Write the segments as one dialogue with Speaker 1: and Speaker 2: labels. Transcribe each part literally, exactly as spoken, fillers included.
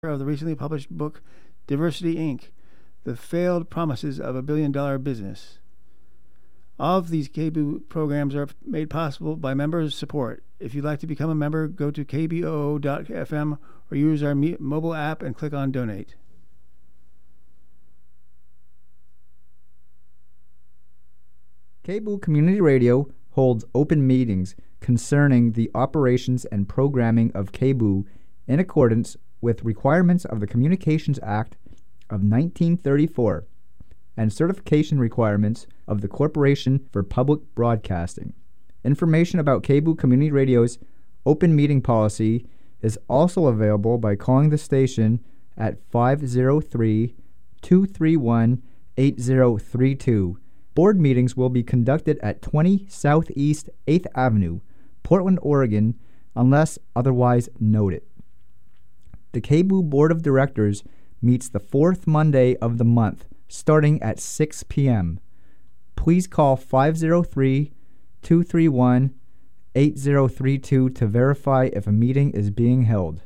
Speaker 1: of the recently published book Diversity Incorporated, The Failed Promises of a Billion Dollar Business. All of these K B O O programs are made possible by members' support. If you'd like to become a member, go to k b o o dot f m or use our mobile app and click on Donate.
Speaker 2: K B O O Community Radio holds open meetings concerning the operations and programming of K B O O in accordance with requirements of the Communications Act of nineteen thirty-four and certification requirements of the Corporation for Public Broadcasting. Information about K B O O Community Radio's open meeting policy is also available by calling the station at five oh three, two three one, eight oh three two. Board meetings will be conducted at twenty Southeast eighth Avenue, Portland, Oregon, unless otherwise noted. The K B O O Board of Directors meets the fourth Monday of the month, starting at six p.m. Please call five oh three, two three one, eight oh three two to verify if a meeting is being held.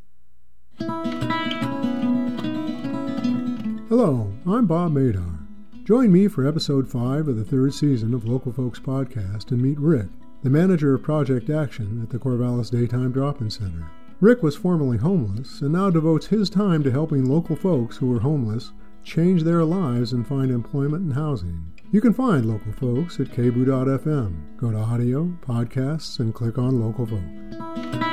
Speaker 3: Hello, I'm Bob Madar. Join me for episode five of the third season of Local Folks Podcast and meet Rick, the manager of Project Action at the Corvallis Daytime Drop-In Center. Rick was formerly homeless and now devotes his time to helping local folks who are homeless change their lives and find employment and housing. You can find Local Folks at k b o o dot f m. Go to Audio, Podcasts, and click on Local Folks.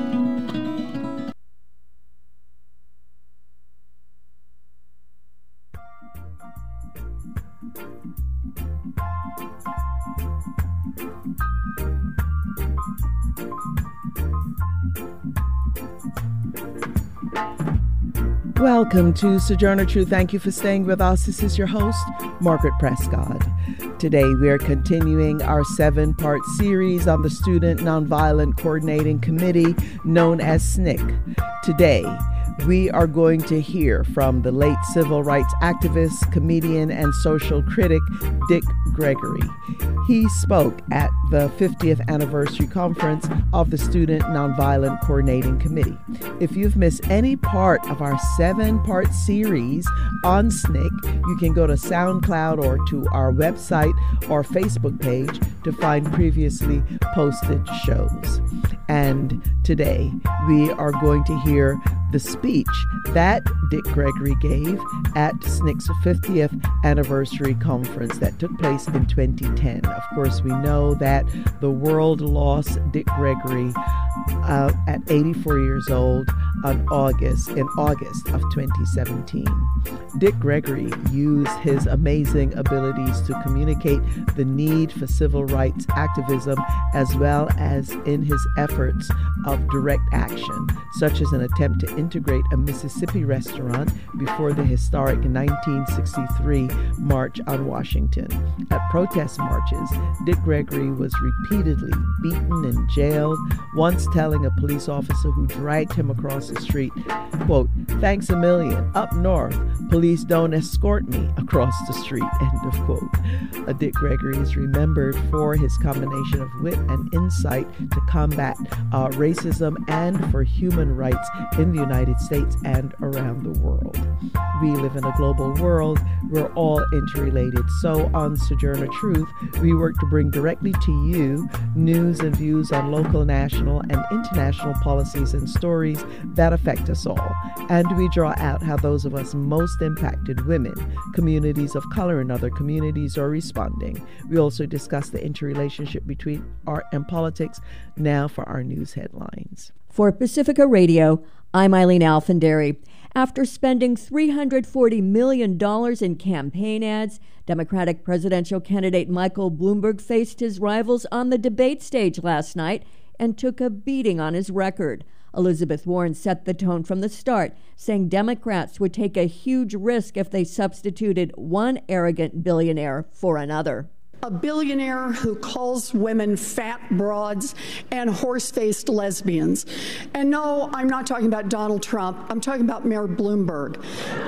Speaker 4: Welcome to Sojourner Truth. Thank you for staying with us. This is your host, Margaret Prescott. Today we are continuing our seven-part series on the Student Nonviolent Coordinating Committee, known as S N C C. Today we are going to hear from the late civil rights activist, comedian, and social critic, Dick Gregory. He spoke at the fiftieth anniversary conference of the Student Nonviolent Coordinating Committee. If you've missed any part of our seven-part series on S N C C, you can go to SoundCloud or to our website or Facebook page to find previously posted shows. And today we are going to hear the speech that Dick Gregory gave at S N C C's fiftieth anniversary conference that took place in twenty ten. Of course, we know that the world lost Dick Gregory uh, at eighty-four years old on August in August of twenty seventeen. Dick Gregory used his amazing abilities to communicate the need for civil rights activism, as well as in his efforts of direct action, such as an attempt to integrate a Mississippi restaurant before the historic nineteen sixty-three March on Washington. At protest marches, Dick Gregory was repeatedly beaten and jailed, once telling a police officer who dragged him across the street, quote, "Thanks a million. Up north, police don't escort me across the street," end of quote. Uh, Dick Gregory is remembered for his combination of wit and insight to combat uh, racism and for human rights in the United States and around the world. We live in a global world. We're all interrelated. So on Sojourner Truth, we work to bring directly to you news and views on local, national, and international policies and stories that affect us all. And we draw out how those of us most impacted, women, communities of color, and other communities are responding. We also discuss the interrelationship between art and politics. Now for our news headlines.
Speaker 5: For Pacifica Radio, I'm Eileen Alfandary. After spending three hundred forty million dollars in campaign ads, Democratic presidential candidate Michael Bloomberg faced his rivals on the debate stage last night and took a beating on his record. Elizabeth Warren set the tone from the start, saying Democrats would take a huge risk if they substituted one arrogant billionaire for another.
Speaker 6: A billionaire who calls women fat broads and horse-faced lesbians. And no, I'm not talking about Donald Trump. I'm talking about Mayor Bloomberg.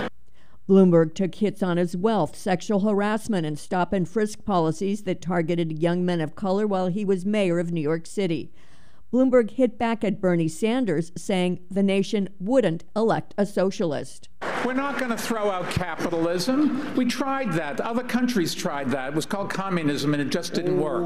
Speaker 5: Bloomberg took hits on his wealth, sexual harassment, and stop-and-frisk policies that targeted young men of color while he was mayor of New York City. Bloomberg hit back at Bernie Sanders, saying the nation wouldn't elect a socialist.
Speaker 7: We're not going to throw out capitalism. We tried that. Other countries tried that. It was called communism, and it just didn't work.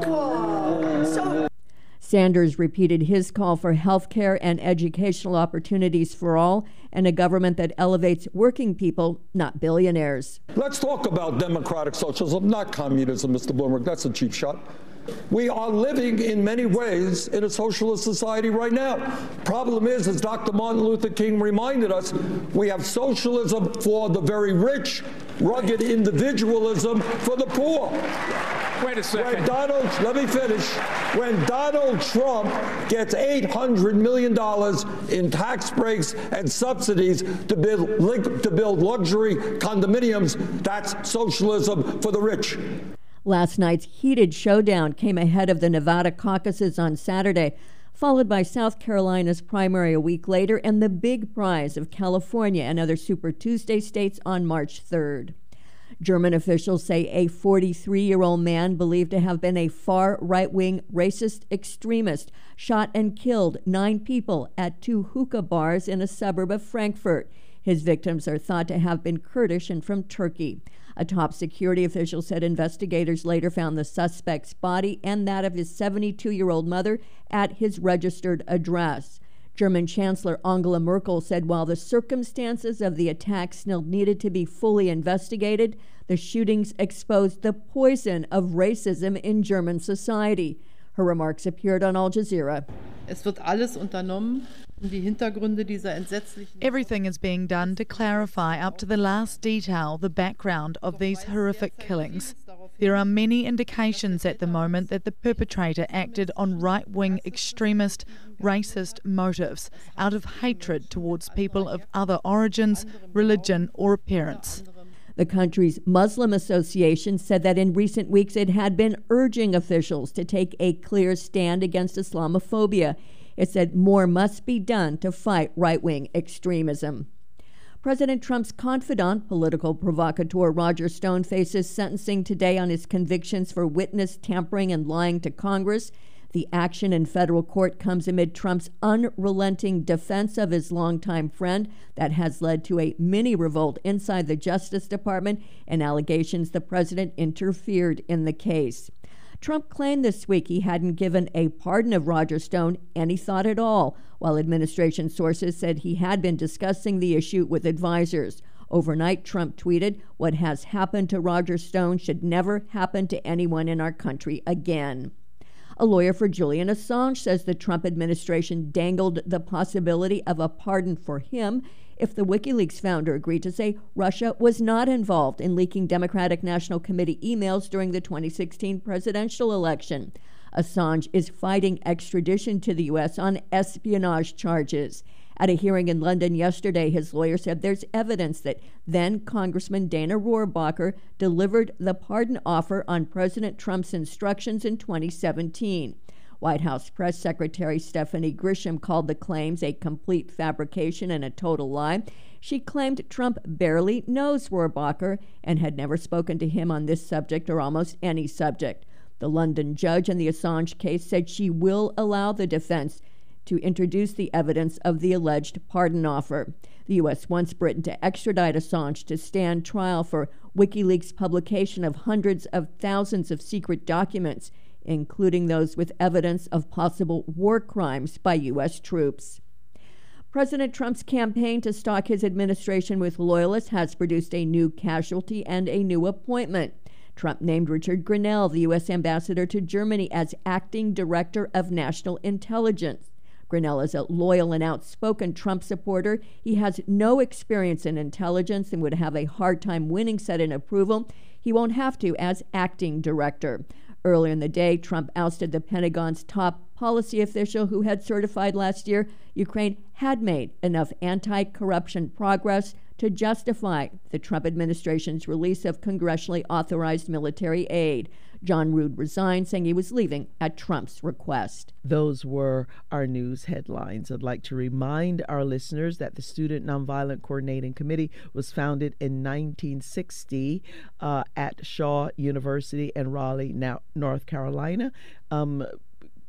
Speaker 5: So- Sanders repeated his call for health care and educational opportunities for all, and a government that elevates working people, not billionaires.
Speaker 8: Let's talk about democratic socialism, not communism, Mister Bloomberg. That's a cheap shot. We are living in many ways in a socialist society right now. Problem is, as Doctor Martin Luther King reminded us, we have socialism for the very rich, rugged individualism for the poor.
Speaker 7: Wait a second.
Speaker 8: When Donald, let me finish. When Donald Trump gets eight hundred million dollars in tax breaks and subsidies to build, to build luxury condominiums, that's socialism for the rich.
Speaker 5: Last night's heated showdown came ahead of the Nevada caucuses on Saturday, followed by South Carolina's primary a week later and the big prize of California and other Super Tuesday states on March third. German officials say a forty-three-year-old man believed to have been a far right-wing racist extremist shot and killed nine people at two hookah bars in a suburb of Frankfurt. His victims are thought to have been Kurdish and from Turkey. A top security official said investigators later found the suspect's body and that of his seventy-two-year-old mother at his registered address. German Chancellor Angela Merkel said while the circumstances of the attack still needed to be fully investigated, the shootings exposed the poison of racism in German society. Her remarks appeared on Al Jazeera.
Speaker 9: Es wird alles unternommen, um die Hintergründe dieser entsetzlichen...
Speaker 10: Everything is being done to clarify up to the last detail the background of these horrific killings. There are many indications at the moment that the perpetrator acted on right-wing extremist, racist motives out of hatred towards people of other origins, religion, or appearance.
Speaker 5: The country's Muslim Association said that in recent weeks it had been urging officials to take a clear stand against Islamophobia. It said more must be done to fight right-wing extremism. President Trump's confidant, political provocateur Roger Stone, faces sentencing today on his convictions for witness tampering and lying to Congress. The action in federal court comes amid Trump's unrelenting defense of his longtime friend that has led to a mini revolt inside the Justice Department and allegations the president interfered in the case. Trump claimed this week he hadn't given a pardon of Roger Stone any thought at all, while administration sources said he had been discussing the issue with advisors. Overnight, Trump tweeted, "What has happened to Roger Stone should never happen to anyone in our country again." A lawyer for Julian Assange says the Trump administration dangled the possibility of a pardon for him if the WikiLeaks founder agreed to say Russia was not involved in leaking Democratic National Committee emails during the twenty sixteen presidential election. Assange is fighting extradition to the U S on espionage charges. At a hearing in London yesterday, his lawyer said there's evidence that then Congressman Dana Rohrabacher delivered the pardon offer on President Trump's instructions in twenty seventeen. White House Press Secretary Stephanie Grisham called the claims a complete fabrication and a total lie. She claimed Trump barely knows Rohrabacher and had never spoken to him on this subject or almost any subject. The London judge in the Assange case said she will allow the defense to introduce the evidence of the alleged pardon offer. The U S wants Britain to extradite Assange to stand trial for WikiLeaks' publication of hundreds of thousands of secret documents, including those with evidence of possible war crimes by U S troops. President Trump's campaign to stock his administration with loyalists has produced a new casualty and a new appointment. Trump named Richard Grenell, the U S ambassador to Germany, as acting director of national intelligence. Grenell is a loyal and outspoken Trump supporter. He has no experience in intelligence and would have a hard time winning Senate approval. He won't have to as acting director. Earlier in the day, Trump ousted the Pentagon's top policy official who had certified last year Ukraine had made enough anti-corruption progress to justify the Trump administration's release of congressionally authorized military aid. John Rood resigned, saying he was leaving at Trump's request.
Speaker 4: Those were our news headlines. I'd like to remind our listeners that the Student Nonviolent Coordinating Committee was founded in nineteen sixty uh, at Shaw University in Raleigh, now North Carolina. Um,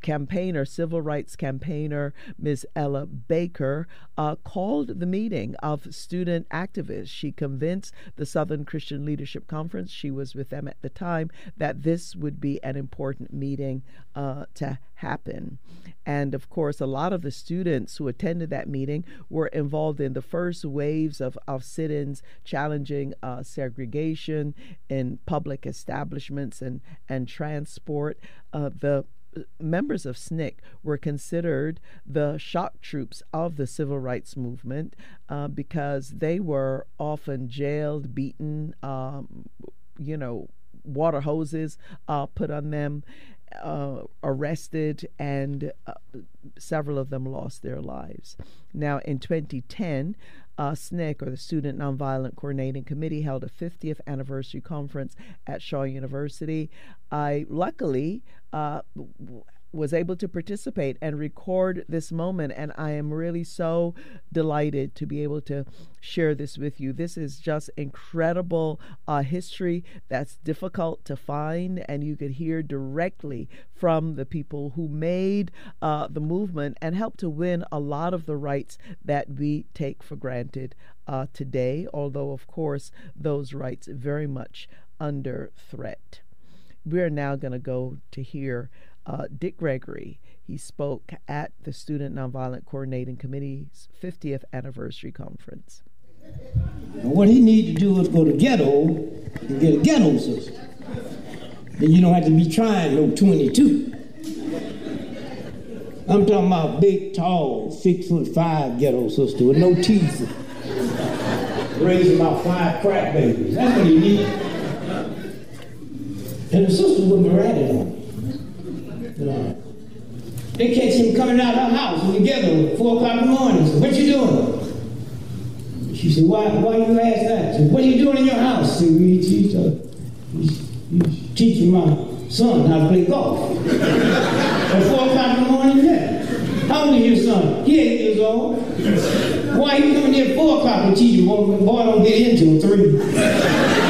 Speaker 4: campaigner, civil rights campaigner, Miz Ella Baker, uh, called the meeting of student activists. She convinced the Southern Christian Leadership Conference, she was with them at the time, that this would be an important meeting uh, to happen. And of course, a lot of the students who attended that meeting were involved in the first waves of, of sit-ins challenging uh, segregation in public establishments and, and transport. Uh, the members of S N C C were considered the shock troops of the civil rights movement uh, because they were often jailed, beaten, um, you know, water hoses uh, put on them, uh, arrested, and uh, several of them lost their lives. Now, in twenty ten, Uh, S N C C, or the Student Nonviolent Coordinating Committee, held a fiftieth anniversary conference at Shaw University. I luckily uh, w- was able to participate and record this moment, and I am really so delighted to be able to share this with you. This is just incredible uh, history that's difficult to find, and you could hear directly from the people who made uh, the movement and helped to win a lot of the rights that we take for granted uh, today, although, of course, those rights very much under threat. We're now going to go to hear uh, Dick Gregory. He spoke at the Student Nonviolent Coordinating Committee's fiftieth anniversary conference.
Speaker 11: And what he needs to do is go to ghetto and get a ghetto sister. Then you don't have to be trying no twenty-two. I'm talking about big, tall, six foot five ghetto sister with no teeth. Raising about five crack babies. That's what he needs. And the sister wouldn't rat it on him. You know. They catch him coming out of her house and together at four o'clock in the morning. So, what you doing? She said, why, why you ask that? She said, what are you doing in your house? She said, we teach, uh, we teaching my son how to play golf. At four o'clock in the morning, yeah. How old is your son? He eight years old. Why are you coming here at four o'clock and teaching? Boy, boy don't get into three.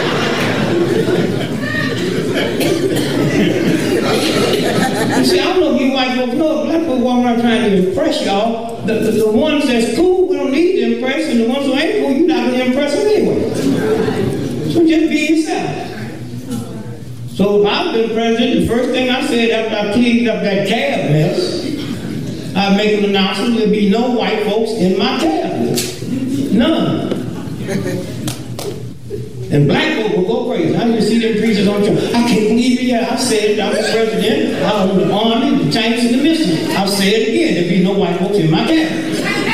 Speaker 11: You see, I don't know if you white folks know, black folks walk around trying to impress y'all. The, the, the ones that's cool, we don't need to impress, and the ones who ain't cool, you're not going to impress them anyway. So just be yourself. So if I've been president, the first thing I said after I cleaned up that cab mess, I'd make an announcement there'll be no white folks in my cabinet. None. And black folk will go crazy. I just see them preachers on church. I can't believe it yet. I said it. I was president. I was in the army, the tanks, and the missiles. I'll say it again. There'll be no white folks in my cabinet.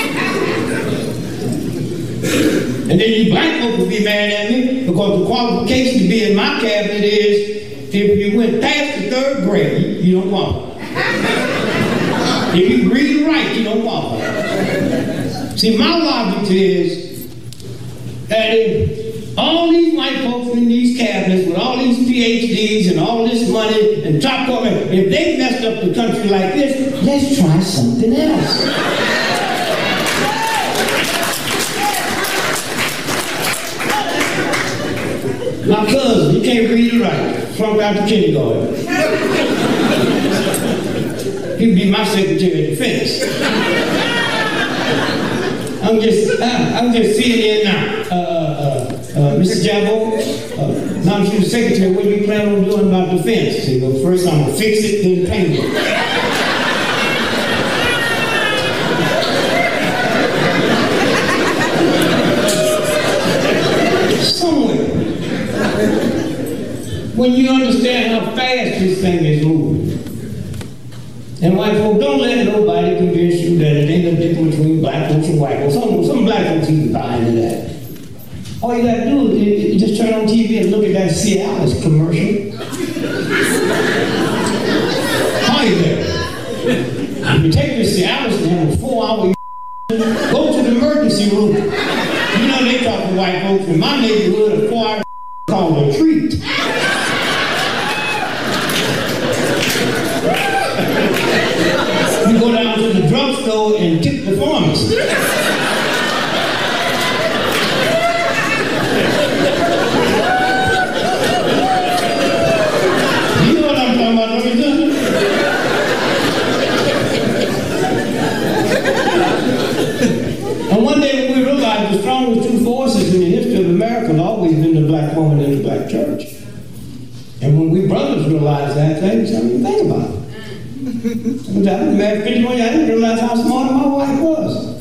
Speaker 11: And then you black folk will be mad at me because the qualification to be in my cabinet is if you went past the third grade, you don't qualify. If you read and write, you don't qualify. See, my logic is that if all these white folks in these cabinets with all these P H Ds and all this money and top corporate, if they messed up the country like this, let's try something else. My cousin, he can't read or write, flunked out the kindergarten. He'd be my Secretary of Defense. I'm just, uh, I'm just seeing here now. Uh, uh, uh, Mister Jabbo, uh, now that you're the Secretary, what do you plan on doing about defense? He goes, first I'm gonna fix it, then paint it. Somewhere, when you understand how fast this thing is moving, and white folks, don't let nobody convince you that it ain't no difference between black folks and white folks. Some, some black folks even buy into that. All you gotta do is you, you just turn on T V and look at that Cialis commercial. Hi there. If you take the Cialis and have a four-hour go to the emergency room. You know they talk to white folks. In my neighborhood, a four-hour called a treat. You go down to the drugstore and tip the pharmacy. You know what I'm talking about, don't you? strongest two forces in the history of America have always been the black woman and the black church. And when we brothers realized that, thing, something to think about it. I've been married fifty-one years, I didn't realize how smart my wife was.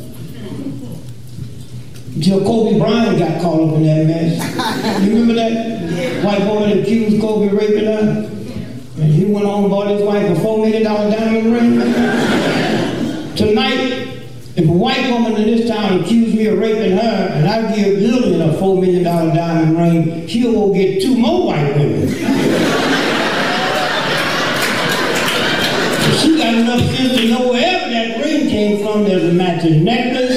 Speaker 11: Until Kobe Bryant got caught up in that mess. You remember that white woman accused Kobe of raping her? And he went on and bought his wife a four million dollar diamond ring. Tonight, if a white woman in this town accused me of raping her, and I give Lillian a four million dollar diamond ring, she'll go get two more white women. She got enough sense to know wherever that ring came from, there's a matching necklace.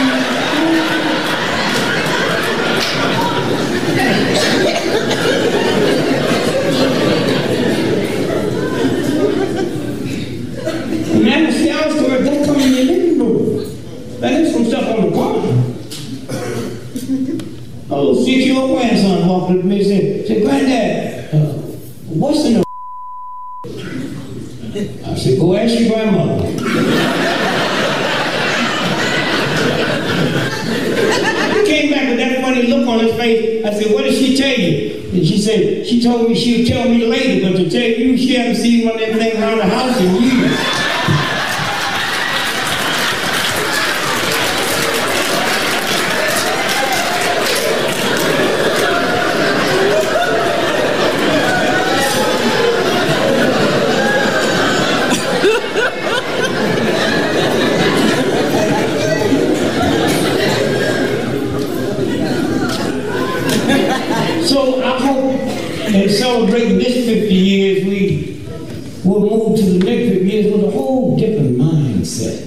Speaker 11: Man, see, I was correct. Don't come in your living room. That is some stuff on the corner. A little six-year-old grandson walked up to me and said, said Granddad, uh, what's in the I said, go ask your grandmother. He came back with that funny look on his face. I said, what did she tell you? And she said, she told me she'll tell me later, but to tell you, she hasn't seen one of them things around the house in years. And celebrating this fifty years, we will move to the next fifty years with a whole different mindset.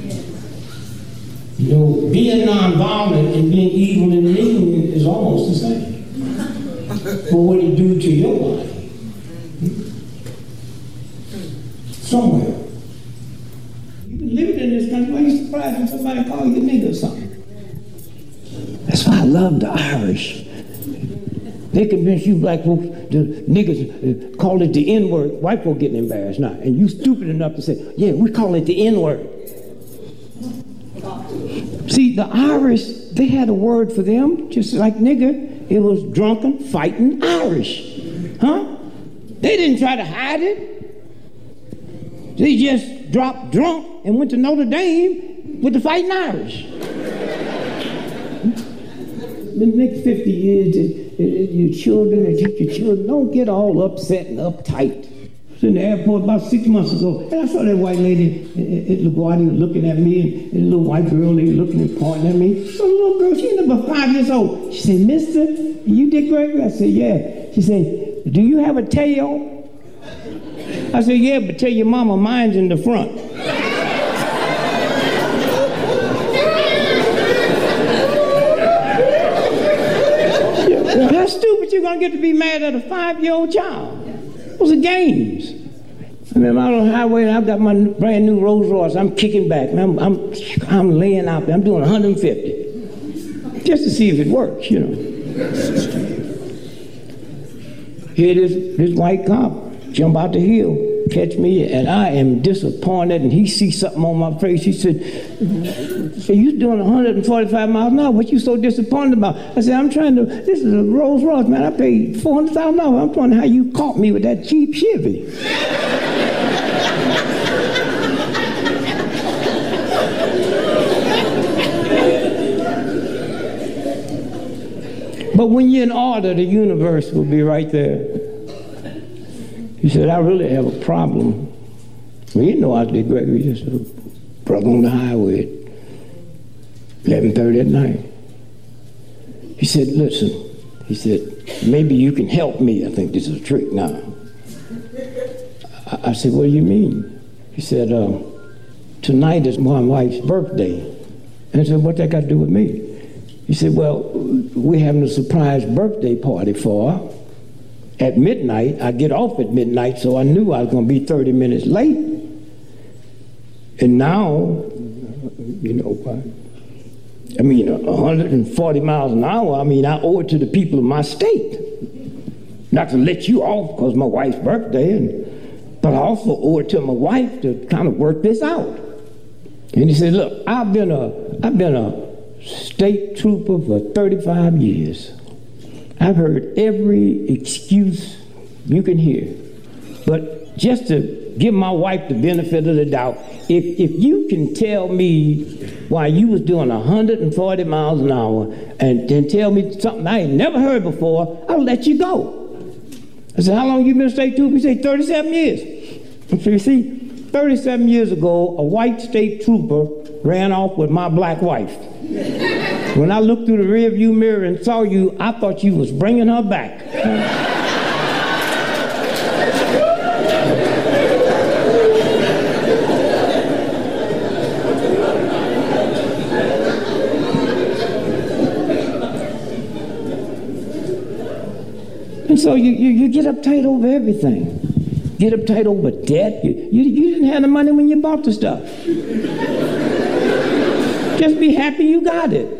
Speaker 11: You know, being nonviolent and being evil and mean is almost the same. But what it do to your life? Somewhere. You've been living in this country. Why are you surprised when somebody call you a nigger or something? That's why I love the Irish. They convince you black folks, the niggas uh, call it the N-word. White folk getting embarrassed now. And you stupid enough to say, yeah, we call it the N-word. See, the Irish, they had a word for them, just like nigger. It was drunken, fighting Irish. Huh? They didn't try to hide it. They just dropped drunk and went to Notre Dame with the fighting Irish. The next fifty years, it, it, your children and future children don't get all upset and uptight. I was in the airport about six months ago, and I saw that white lady at LaGuardia looking at me, and, and a little white girl lady looking and pointing at me. So the little girl, she was about five years old. She said, "Mister, you Dick Gregory?" I said, "Yeah." She said, "Do you have a tail?" I said, "Yeah, but tell your mama mine's in the front." How stupid you gonna get to be mad at a five-year-old child? Those are games. I mean, I'm out on the highway and I've got my brand new Rolls Royce. I'm kicking back. And I'm, I'm, I'm laying out there. I'm doing one hundred fifty just to see if it works, you know. Here this, this white cop jump out the hill, catch me, and I am disappointed. And he sees something on my face. He said, "So you doing one hundred forty-five miles an hour? What you so disappointed about?" I said, "I'm trying to, this is a Rolls Royce, man. I paid four hundred thousand dollars. I'm wondering how you caught me with that cheap Chevy." But when you're in order, the universe will be right there. He said, "I really have a problem." Well, you know I was Dick Gregory, just a brother on the highway at eleven thirty at night. He said, "Listen," he said, "maybe you can help me. I think this is a trick now." I, I said, "What do you mean?" He said, uh, "Tonight is my wife's birthday." And I said, "What that got to do with me?" He said, "Well, we're having a surprise birthday party for her at midnight. I get off at midnight, so I knew I was going to be thirty minutes late. And now, you know, I mean, one hundred forty miles an hour, I mean, I owe it to the people of my state. Not to let you off because my wife's birthday, and, but I also owe it to my wife to kind of work this out." And he said, "Look, I've been a, I've been a state trooper for thirty-five years. I've heard every excuse you can hear. But just to give my wife the benefit of the doubt, if, if you can tell me why you was doing one hundred forty miles an hour and, and tell me something I ain't never heard before, I'll let you go. I said, how long you been a state trooper? He said, thirty-seven years. So you see, thirty-seven years ago, a white state trooper ran off with my black wife. When I looked through the rearview mirror and saw you, I thought you was bringing her back. And so you, you, you get uptight over everything. Get uptight over debt. You, you, you didn't have the money when you bought the stuff. Just be happy you got it.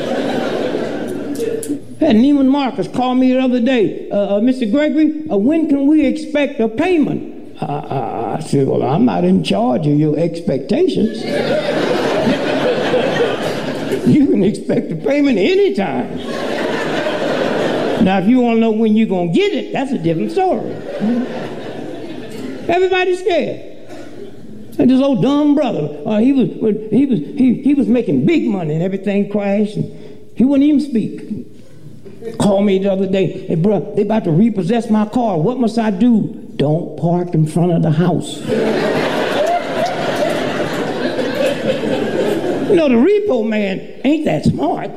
Speaker 11: Had Neiman Marcus call me the other day, uh, uh, Mister Gregory, uh, when can we expect a payment? Uh, uh, I said, well, I'm not in charge of your expectations. You can expect a payment anytime. Now, if you want to know when you're going to get it, that's a different story. Everybody's scared. And this old dumb brother, uh, he was he was he he was making big money and everything crashed, and he wouldn't even speak. Called me the other day, hey bro, they about to repossess my car. What must I do? Don't park in front of the house. You know, the repo man ain't that smart.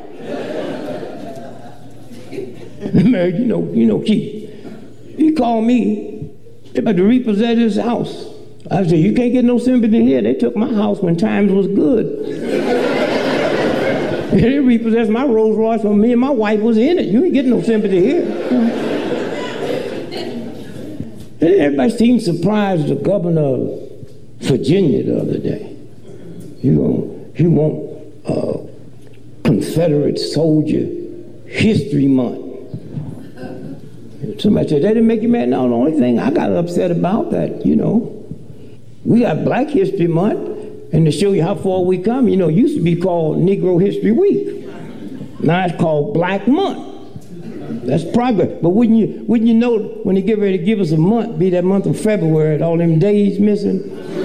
Speaker 11: Man, you know, you know, Keith. He called me. They about to repossess his house. I said, you can't get no sympathy here. They took my house when times was good. They repossessed my Rolls Royce when me and my wife was in it. You ain't getting no sympathy here. And everybody seemed surprised the governor of Virginia the other day. You know, he want uh, Confederate Soldier History Month. Somebody said, they didn't make you mad? No, the only thing I got upset about that, you know, we got Black History Month, and to show you how far we come, you know, it used to be called Negro History Week. Now it's called Black Month. That's progress. But wouldn't you, wouldn't you know when they get ready to give us a month, be that month of February, all them days missing?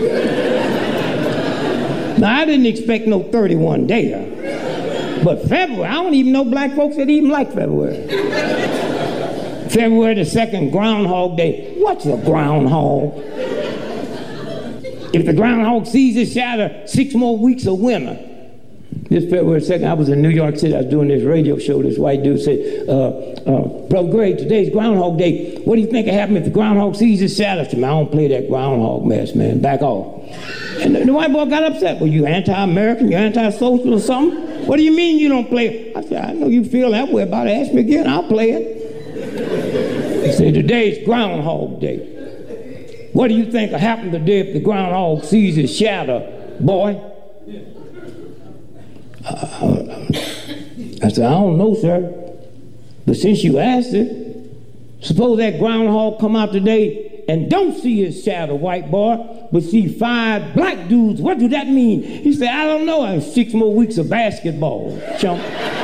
Speaker 11: Now, I didn't expect no thirty-one day, but February, I don't even know black folks that even like February. February the second, Groundhog Day. What's a groundhog? If the groundhog sees his shadow, six more weeks of winter. This February second, I was in New York City. I was doing this radio show. This white dude said, uh, uh, Brother Greg, today's Groundhog Day. What do you think will happen if the groundhog sees his shadow? I said, man, I don't play that groundhog mess, man. Back off. And the, the white boy got upset. Well, you anti-American? You anti-social or something? What do you mean you don't play it? I said, I know you feel that way about it. Ask me again. I'll play it. He said, today's Groundhog Day. What do you think will happen today if the groundhog sees his shadow, boy? Uh, I said, I don't know, sir. But since you asked it, suppose that groundhog come out today and don't see his shadow, white boy, but see five black dudes. What do that mean? He said, I don't know. I have six more weeks of basketball, chump.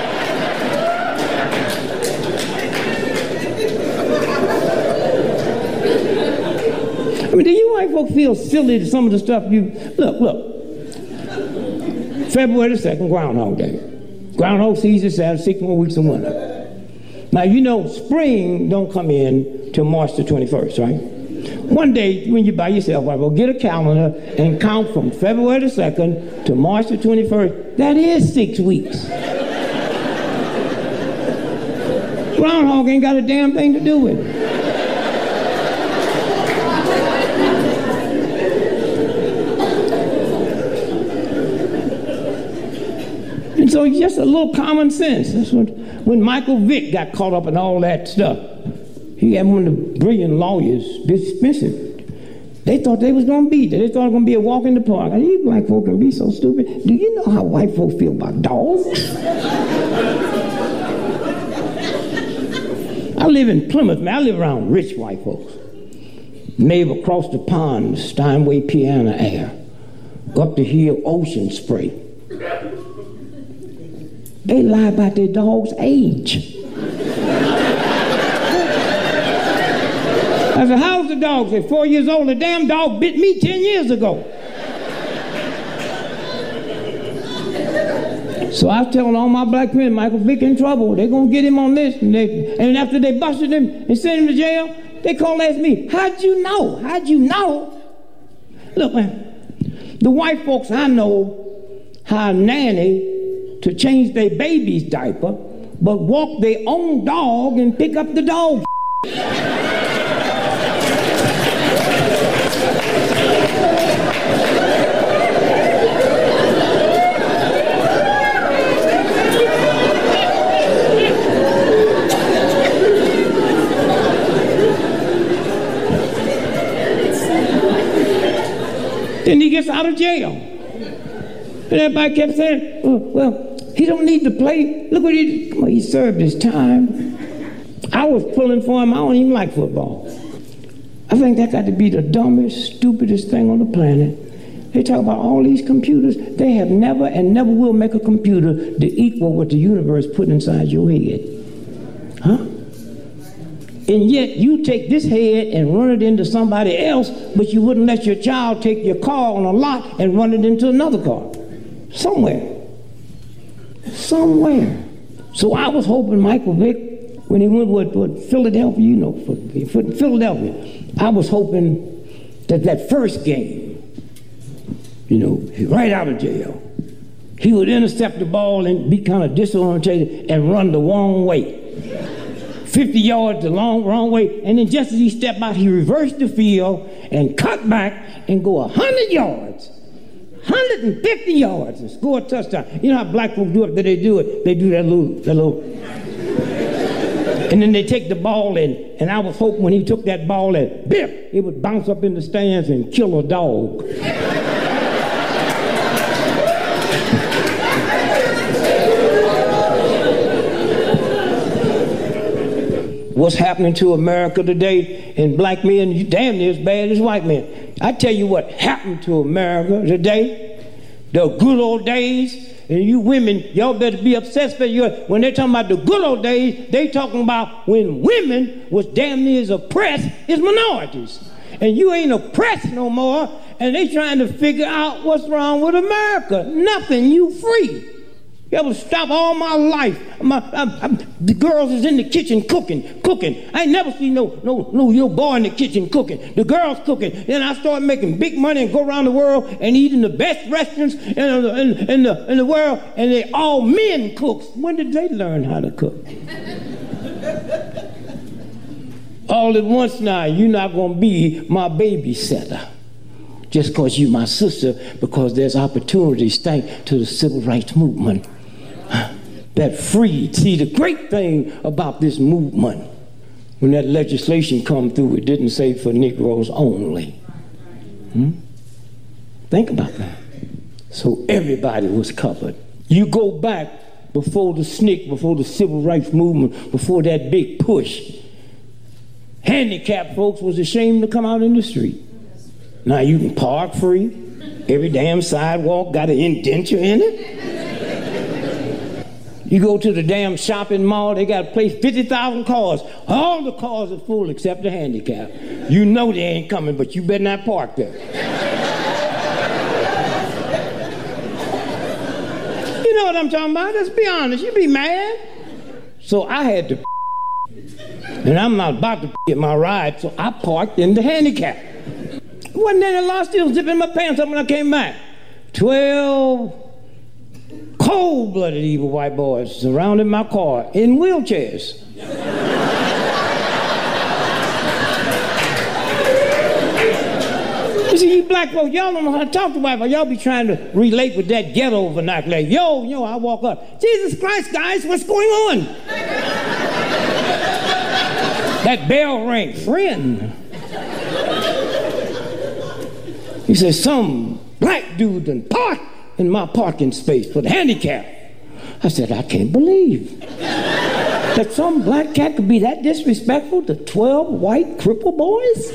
Speaker 11: I mean, do you white folks feel silly to some of the stuff you... Look, look. February the second, Groundhog Day. Groundhog sees his shadow, six more weeks of winter. Now, you know, spring don't come in till March the twenty-first, right? One day, when you're by yourself, white folks, get a calendar and count from February the second to March the twenty-first. That is six weeks. Groundhog ain't got a damn thing to do with it. And so just a little common sense. That's what, when Michael Vick got caught up in all that stuff, he had one of the brilliant lawyers dismiss it. They thought they was going to beat it. They thought it was going to be a walk in the park. You black folk can be so stupid. Do you know how white folk feel about dogs? I live in Plymouth, man. I live around rich white folks. Neighbor across the pond, Steinway Piano Air. Up the hill, Ocean Spray. They lie about their dog's age. I said, how's the dog? They said, four years old. The damn dog bit me ten years ago. So I was telling all my black friends, Michael Vick in trouble. They're going to get him on this. And, they, and after they busted him and sent him to jail, they called and asked me, how'd you know? How'd you know? Look, man, the white folks I know hire a nanny to change their baby's diaper, but walk their own dog and pick up the dog. Then he gets out of jail. And everybody kept saying, oh, well, he don't need to play. Look what he did. Well, he served his time. I was pulling for him. I don't even like football. I think that got to be the dumbest, stupidest thing on the planet. They talk about all these computers. They have never and never will make a computer to equal what the universe put inside your head. Huh? And yet you take this head and run it into somebody else, but you wouldn't let your child take your car on a lot and run it into another car. Somewhere. Somewhere. So I was hoping Michael Vick, when he went with, with Philadelphia, you know, for, for Philadelphia, I was hoping that that first game, you know, right out of jail, he would intercept the ball and be kind of disorientated and run the wrong way. fifty yards the long, wrong way, and then just as he stepped out, he reversed the field and cut back and go one hundred yards, one hundred fifty yards, and score a touchdown. You know how black folks do it, that they do it? They do that little, that little, and then they take the ball in, and I was hoping when he took that ball in, bip, it would bounce up in the stands and kill a dog. What's happening to America today, and black men damn near as bad as white men. I tell you what happened to America today, the good old days, and you women, y'all better be obsessed with you. When they're talking about the good old days, they talking about when women was damn near as oppressed as minorities. And you ain't oppressed no more, and they trying to figure out what's wrong with America. Nothing, you free. You ever stop all my life? My, I'm, I'm, the girls is in the kitchen cooking, cooking. I ain't never seen no, no, no little boy in the kitchen cooking. The girls cooking. Then I started making big money and go around the world and eat in the best restaurants in, in, in, the, in the world, and they all men cooks. When did they learn how to cook? All at once now, you're not going to be my babysitter just because you're my sister, because there's opportunities thanks to the civil rights movement that freed. See, the great thing about this movement, when that legislation come through, it didn't say for Negroes only. Hmm? Think about that. So everybody was covered. You go back before the S N C C, before the civil rights movement, before that big push, handicapped folks was ashamed to come out in the street. Now you can park free. Every damn sidewalk got an indenture in it. You go to the damn shopping mall, they got to place fifty thousand cars. All the cars are full except the handicap. You know they ain't coming, but you better not park there. You know what I'm talking about? Let's be honest, you be mad. So I had to, and I'm not about to get my ride, so I parked in the handicap. It wasn't any law, still zipping my pants up when I came back. Twelve cold-blooded evil white boys surrounded my car in wheelchairs. You see, you black folks, y'all don't know how to talk to white folks. Y'all be trying to relate with that ghetto vernacular. Like, yo, yo, I walk up. Jesus Christ, guys, what's going on? That bell rang. Friend. He said, some black dude done parked in my parking space for the handicap. I said, I can't believe that some black cat could be that disrespectful to twelve white cripple boys.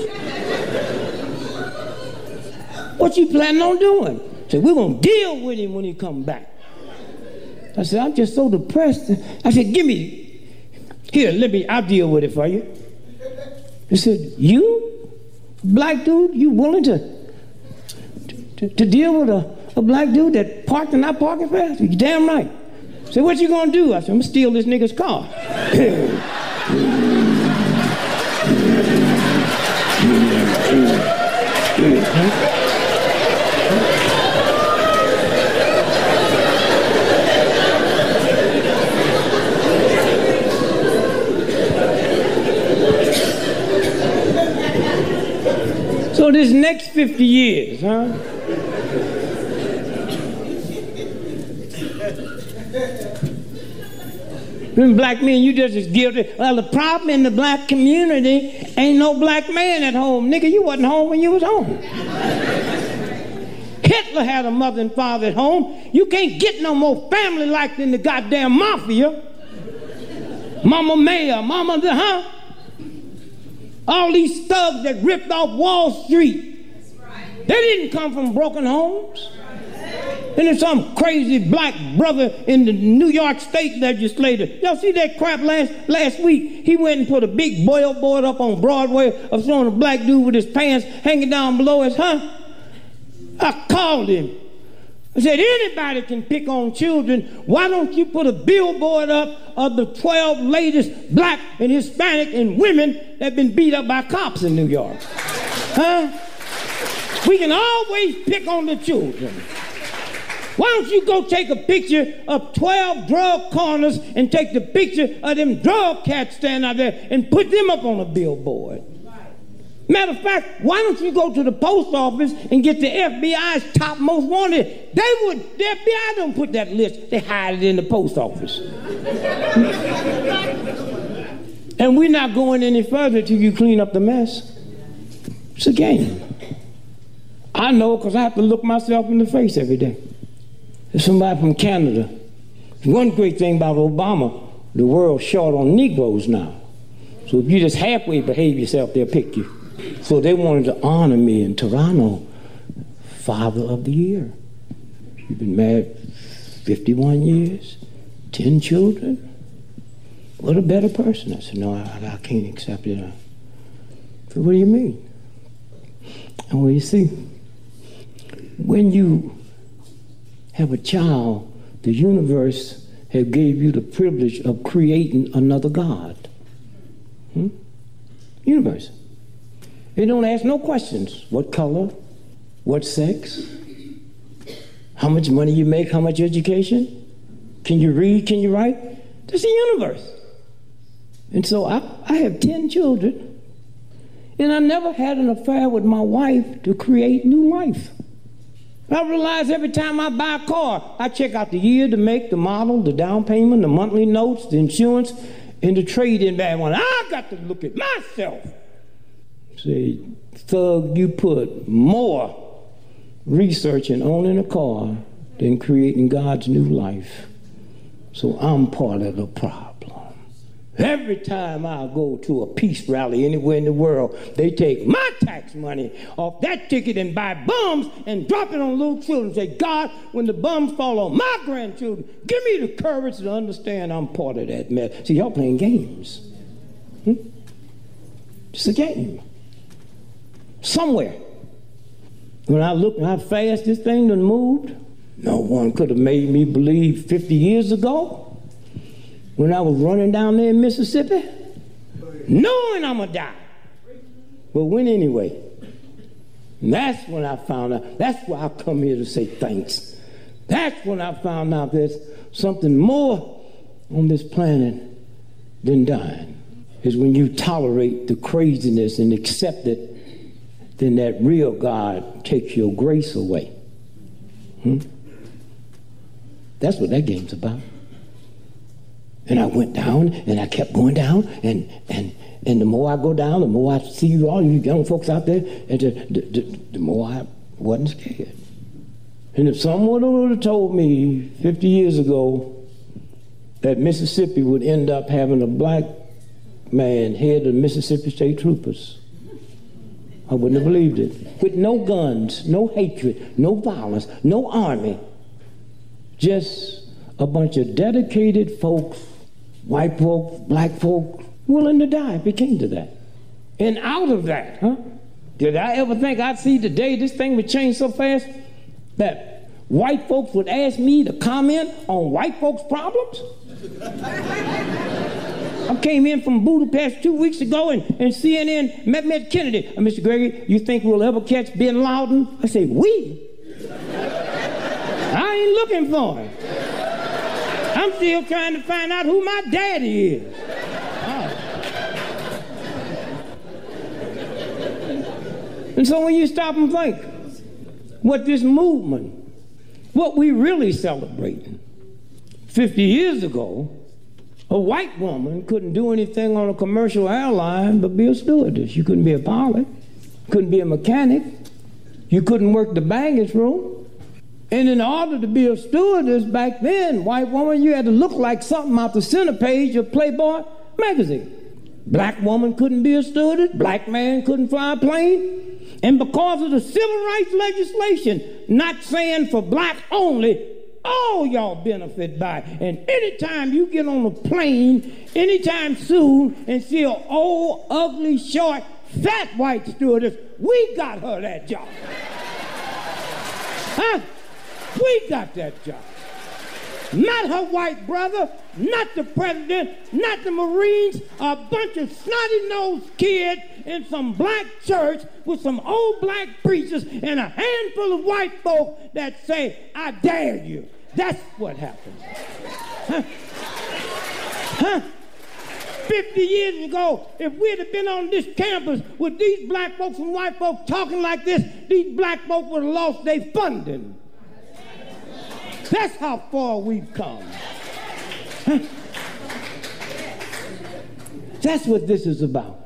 Speaker 11: What you planning on doing? I said, we're going to deal with him when he comes back. I said, I'm just so depressed. I said, give me, here, let me, I'll deal with it for you. He said, you, black dude, you willing to, to, to deal with a, a black dude that parked in our parking fast? You damn right. I said, what you gonna do? I said, I'm gonna steal this nigga's car. So this next fifty years, huh? Them black men, you just as guilty. Well, the problem in the black community ain't no black man at home. Nigga, you wasn't home when you was home. Hitler had a mother and father at home. You can't get no more family-like than the goddamn mafia. Mama Mayor, Mama the, huh? All these thugs that ripped off Wall Street, they didn't come from broken homes. And then some crazy black brother in the New York State legislature. Y'all see that crap last last week? He went and put a big billboard up on Broadway of showing a black dude with his pants hanging down below his, huh? I called him. I said, anybody can pick on children. Why don't you put a billboard up of the twelve latest black and Hispanic and women that have been beat up by cops in New York? Huh? We can always pick on the children. Why don't you go take a picture of twelve drug corners and take the picture of them drug cats standing out there and put them up on a billboard? Matter of fact, why don't you go to the post office and get the F B I's top most wanted? They would, the F B I don't put that list, they hide it in the post office. And we're not going any further till you clean up the mess. It's a game. I know because I have to look myself in the face every day. There's somebody from Canada. One great thing about Obama, the world's short on Negroes now. So if you just halfway behave yourself, they'll pick you. So they wanted to honor me in Toronto, Father of the Year. You've been married fifty-one years, ten children. What a better person. I said, no, I, I can't accept it. I said, what do you mean? And well, you see, when you have a child, the universe have gave you the privilege of creating another God. Hmm? Universe. They don't ask no questions. What color? What sex? How much money you make? How much education? Can you read? Can you write? That's the universe. And so I, I have ten children, and I never had an affair with my wife to create new life. I realize every time I buy a car, I check out the year, the make, the model, the down payment, the monthly notes, the insurance, and the trade-in bad one. I got to look at myself. Say, thug, you put more research in owning a car than creating God's new life. So I'm part of the problem. Every time I go to a peace rally anywhere in the world, they take my tax money off that ticket and buy bums and drop it on little children. Say, God, when the bums fall on my grandchildren, give me the courage to understand I'm part of that mess. See, y'all playing games. Hmm? It's a game. Somewhere. When I look at how fast this thing done moved, no one could have made me believe fifty years ago, when I was running down there in Mississippi, knowing I'm gonna die. But went anyway. And that's when I found out. That's why I come here to say thanks. That's when I found out there's something more on this planet than dying. Is when you tolerate the craziness and accept it, then that real God takes your grace away. Hmm? That's what that game's about. And I went down, and I kept going down, and and and the more I go down, the more I see you all, you young folks out there, and the, the, the, the more I wasn't scared. And if someone would have told me fifty years ago that Mississippi would end up having a black man head of Mississippi State Troopers, I wouldn't have believed it. With no guns, no hatred, no violence, no army, just a bunch of dedicated folks, white folks, black folks, willing to die if it came to that. And out of that, huh, did I ever think I'd see the day this thing would change so fast that white folks would ask me to comment on white folks' problems? I came in from Budapest two weeks ago, and, and C N N met me at Kennedy. Uh, Mister Gregory, you think we'll ever catch Bin Laden? I say, we? I ain't looking for him. I'm still trying to find out who my daddy is. Oh. And so when you stop and think, what this movement, what we really celebrating, fifty years ago, a white woman couldn't do anything on a commercial airline but be a stewardess. You couldn't be a pilot, couldn't be a mechanic, you couldn't work the baggage room. And in order to be a stewardess back then, white woman, you had to look like something out the center page of Playboy magazine. Black woman couldn't be a stewardess, black man couldn't fly a plane. And because of the civil rights legislation, not saying for black only, all y'all benefit by it. And anytime you get on a plane, anytime soon, and see an old, ugly, short, fat white stewardess, we got her that job. Huh? We got that job. Not her white brother, not the president, not the Marines, a bunch of snotty-nosed kids in some black church with some old black preachers and a handful of white folk that say, I dare you. That's what happened. Huh? Huh? fifty years ago, if we'd have been on this campus with these black folks and white folks talking like this, these black folks would have lost their funding. That's how far we've come. Huh? That's what this is about.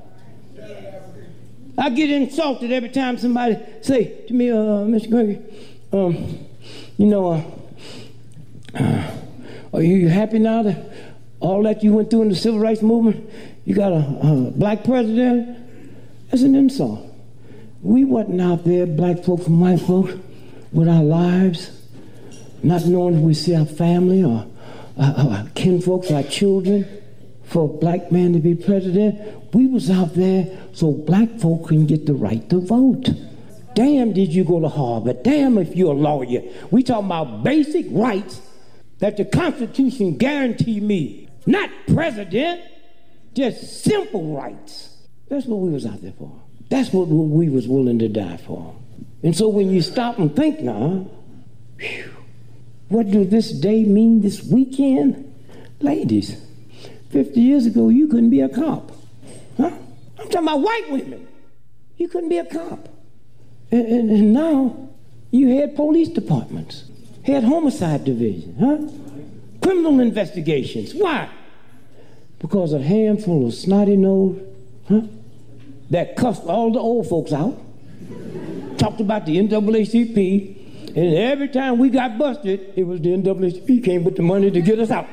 Speaker 11: I get insulted every time somebody say to me, uh, Mister Gregory, um, you know, uh, uh, are you happy now that all that you went through in the civil rights movement, you got a, a black president? That's an insult. We wasn't out there, black folks and white folks, with our lives, not knowing if we see our family or our, our kinfolks, our children, for a black man to be president. We was out there so black folk can get the right to vote. Damn, did you go to Harvard? Damn, if you're a lawyer. We talking about basic rights that the Constitution guaranteed me. Not president, just simple rights. That's what we was out there for. That's what we was willing to die for. And so when you stop and think now, whew, what do this day mean this weekend? Ladies, fifty years ago, you couldn't be a cop. Huh? I'm talking about white women. You couldn't be a cop. And, and, and now, you had police departments, had homicide division, huh? Criminal investigations. Why? Because a handful of snotty-nosed, huh, that cussed all the old folks out, talked about the N double A C P, and every time we got busted, it was the N double A C P came with the money to get us out.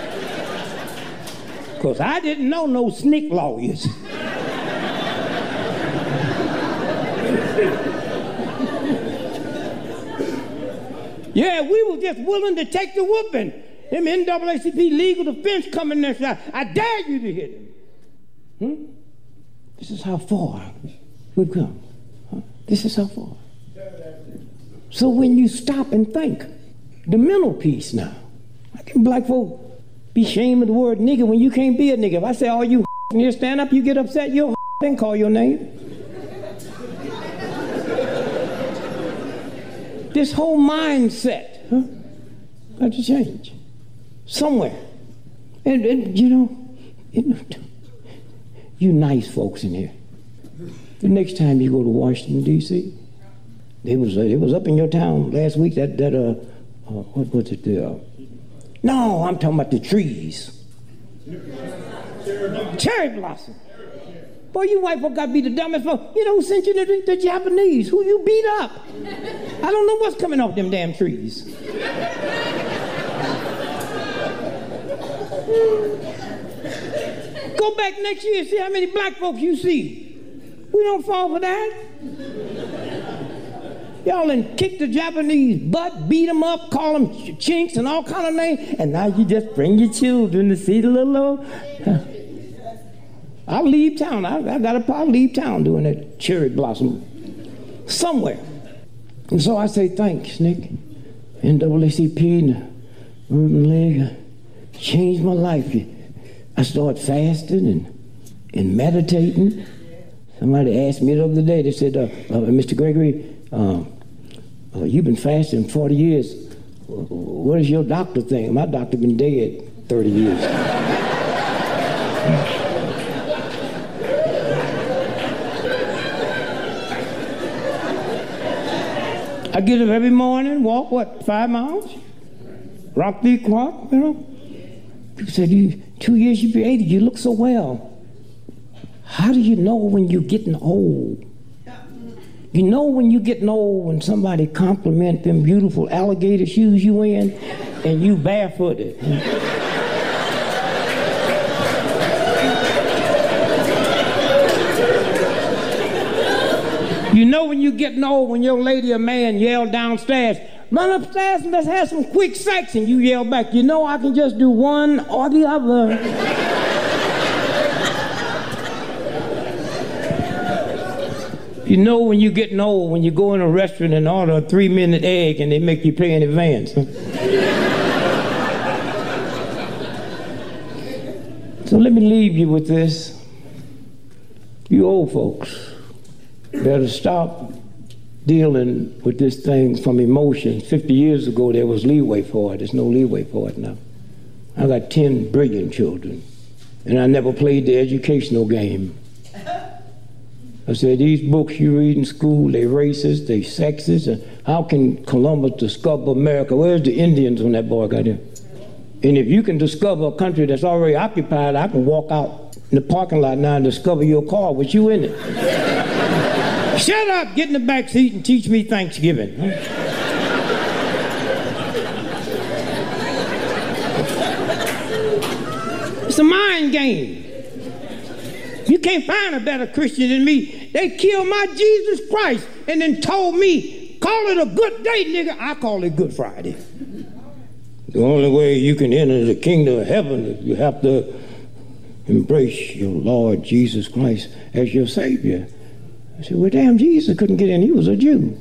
Speaker 11: Because I didn't know no sneak lawyers. Yeah, we were just willing to take the whooping. Them N double A C P legal defense coming there, I, I dare you to hit him. Hmm? This is how far we've come. Huh? This is how far. So when you stop and think, the mental piece now, how can black folk be ashamed of the word nigger when you can't be a nigger? If I say, oh, you and you stand up, you get upset, you'll then call your name. This whole mindset, huh, got to change somewhere. And, and you know, it, you nice folks in here. The next time you go to Washington, D C, it was uh, it was up in your town last week. That that uh, uh what was it? The, uh, no, I'm talking about the trees. Cherry blossom. Boy, you white folk got to be the dumbest folk. You know who sent you to the, the Japanese? Who you beat up? I don't know what's coming off them damn trees. Go back next year and see how many black folks you see. We don't fall for that. Y'all done kick the Japanese butt, beat them up, call them chinks and all kind of names, and now you just bring your children to see the little old... Huh. I'll leave town. I, I got to I'll leave town doing that cherry blossom somewhere. And so I say, thanks, Nick. N double A C P and the Urban League changed my life. I started fasting and, and meditating. Somebody asked me the other day, they said, uh, uh, Mister Gregory, uh, uh, you've been fasting forty years. What does your doctor think? My doctor been dead thirty years. I get up every morning, walk, what, five miles? Rock the clock, you know? People said, you, two years you be eighty, you look so well. How do you know when you're getting old? You know when you're getting old when somebody compliment them beautiful alligator shoes you in and you barefooted. You know when you're getting old when your lady or man yell downstairs, run upstairs and let's have some quick sex, and you yell back, you know I can just do one or the other. You know when you're getting old when you go in a restaurant and order a three-minute egg and they make you pay in advance. So let me leave you with this. You old folks better stop dealing with this thing from emotion. fifty years ago, there was leeway for it. There's no leeway for it now. I got ten brilliant children, and I never played the educational game. I said, these books you read in school, they racist, they sexist, and how can Columbus discover America? Where's the Indians when that boy got here? And if you can discover a country that's already occupied, I can walk out in the parking lot now and discover your car with you in it. Shut up, get in the back seat and teach me Thanksgiving. It's a mind game. You can't find a better Christian than me. They killed my Jesus Christ and then told me, call it a good day, nigga. I call it Good Friday. The only way you can enter the kingdom of heaven is you have to embrace your Lord Jesus Christ as your Savior. I said, well, damn, Jesus couldn't get in. He was a Jew.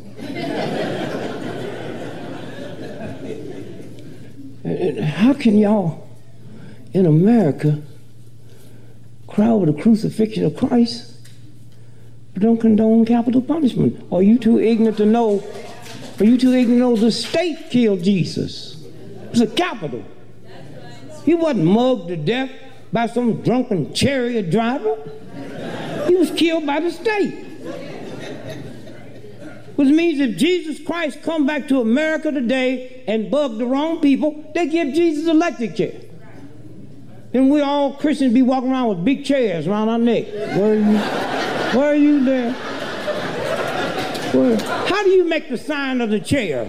Speaker 11: And how can y'all in America cry over the crucifixion of Christ but don't condone capital punishment? Are you too ignorant to know, are you too ignorant to know the state killed Jesus? It was a capital. He wasn't mugged to death by some drunken chariot driver. He was killed by the state. Which means if Jesus Christ come back to America today and bug the wrong people, they give Jesus an electric chair. Then we all Christians be walking around with big chairs around our neck. Where are you? Where are you there? Where? How do you make the sign of the chair?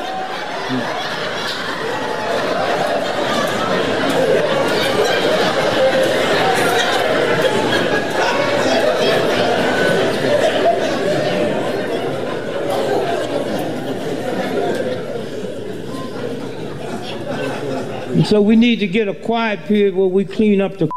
Speaker 11: And so we need to get a quiet period where we clean up the.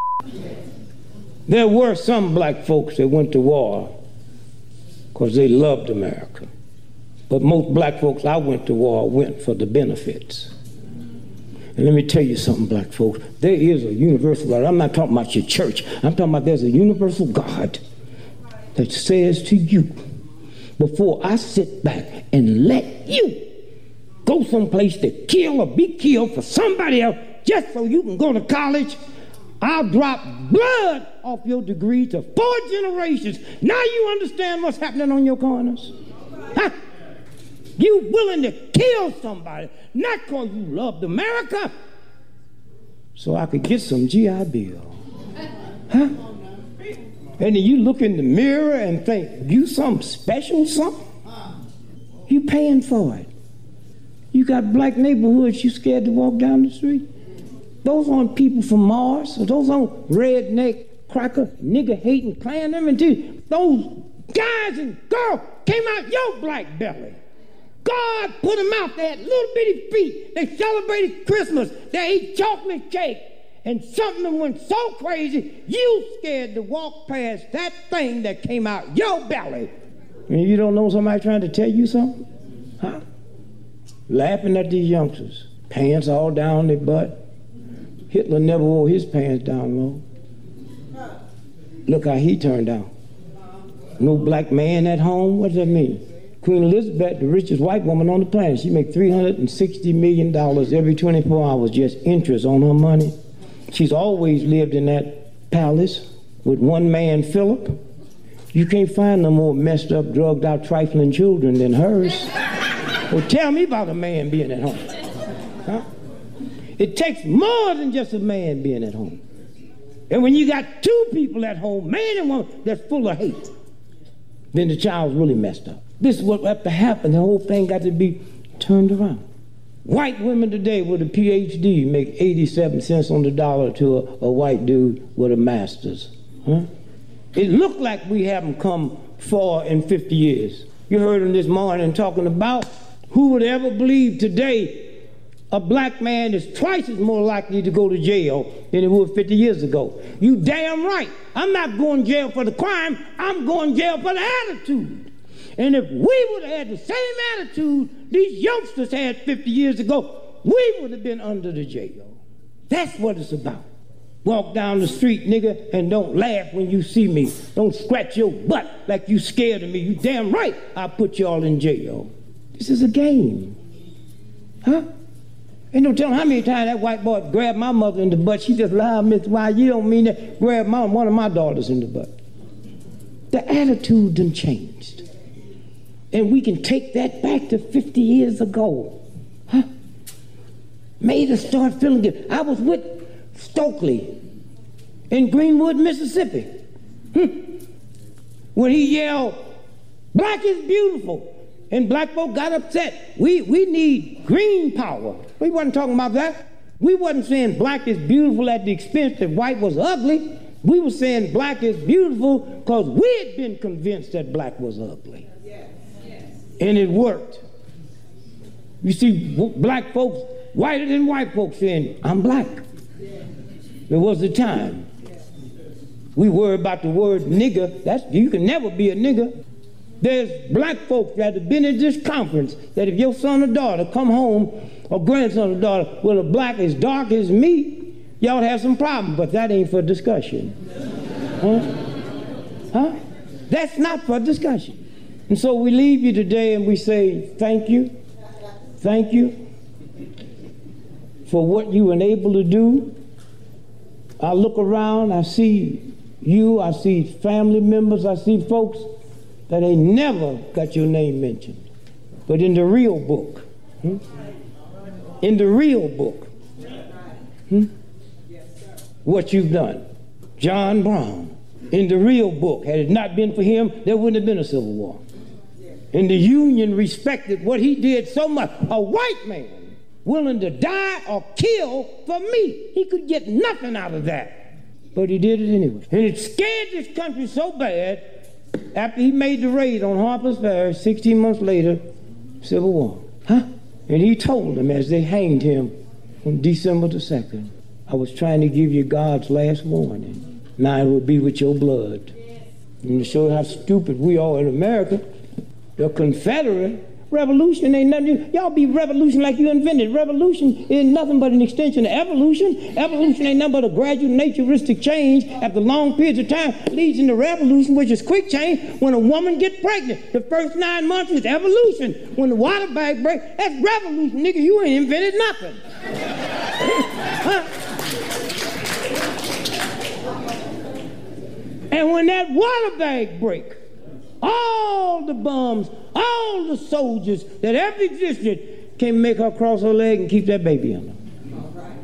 Speaker 11: There were some black folks that went to war because they loved America. But most black folks I went to war went for the benefits. And let me tell you something, black folks. There is a universal God. I'm not talking about your church. I'm talking about there's a universal God that says to you, before I sit back and let you go someplace to kill or be killed for somebody else just so you can go to college, I'll drop blood off your degree to four generations. Now you understand what's happening on your corners? Huh? You willing to kill somebody, not because you loved America, so I could get some G I Bill. Huh? And then you look in the mirror and think, you something special, something? You paying for it. You got black neighborhoods you scared to walk down the street. Those aren't people from Mars. Those aren't redneck, cracker, nigger hating, Klan. Those guys and girls came out your black belly. God put them out. They had little bitty feet. They celebrated Christmas. They ate chocolate cake. And something went so crazy, you scared to walk past that thing that came out your belly. And you don't know somebody trying to tell you something? Huh? Laughing at these youngsters. Pants all down their butt. Hitler never wore his pants down low. Look how he turned out. No black man at home? What does that mean? Queen Elizabeth, the richest white woman on the planet, she makes three hundred sixty million dollars every twenty-four hours, just interest on her money. She's always lived in that palace with one man, Philip. You can't find no more messed up, drugged out, trifling children than hers. Well, tell me about a man being at home. Huh? It takes more than just a man being at home. And when you got two people at home, man and woman, that's full of hate, then the child's really messed up. This is what have to happen. The whole thing got to be turned around. White women today with a P H D make eighty-seven cents on the dollar to a, a white dude with a master's. Huh? It looked like we haven't come far in fifty years. You heard him this morning talking about who would ever believe today a black man is twice as more likely to go to jail than he would fifty years ago. You damn right. I'm not going to jail for the crime. I'm going to jail for the attitude. And if we would have had the same attitude these youngsters had fifty years ago, we would have been under the jail. That's what it's about. Walk down the street, nigga, and don't laugh when you see me. Don't scratch your butt like you scared of me. You damn right I'll put y'all in jail. This is a game. Huh? Ain't no telling how many times that white boy grabbed my mother in the butt. She just lied, Miss Why you don't mean that. Grabbed my, one of my daughters in the butt. The attitude done changed. And we can take that back to fifty years ago. Huh? Made us start feeling good. I was with Stokely in Greenwood, Mississippi. Hmm. When he yelled, black is beautiful. And black folk got upset. We, we need green power. We wasn't talking about that. We wasn't saying black is beautiful at the expense that white was ugly. We were saying black is beautiful because we had been convinced that black was ugly. Yes. Yes. And it worked. You see black folks, whiter than white folks saying, I'm black. Yes. There was a time. Yes. We worry about the word nigger. That's, you can never be a nigger. There's black folks that have been at this conference that if your son or daughter come home, or grandson or daughter, with a black as dark as me, y'all have some problem, but that ain't for discussion. Huh? Huh? That's not for discussion. And so we leave you today and we say thank you, thank you for what you were able to do. I look around, I see you, I see family members, I see folks that ain't never got your name mentioned. But in the real book, hmm? in the real book, hmm? what you've done. John Brown, in the real book, had it not been for him, there wouldn't have been a Civil War. And the Union respected what he did so much. A white man willing to die or kill for me. He could get nothing out of that. But he did it anyway. And it scared this country so bad. After he made the raid on Harper's Ferry, sixteen months later, Civil War. Huh? And he told them as they hanged him on December the second, I was trying to give you God's last warning. Now it will be with your blood. And to show how stupid we are in America, the Confederate revolution ain't nothing. Y'all be revolution like you invented. Revolution is nothing but an extension of evolution. Evolution ain't nothing but a gradual naturistic change after long periods of time leads into revolution, which is quick change. When a woman gets pregnant, the first nine months is evolution. When the water bag breaks, that's revolution. Nigga, you ain't invented nothing. Huh? And when that water bag breaks, all the bums, all the soldiers that ever existed can make her cross her leg and keep that baby on her.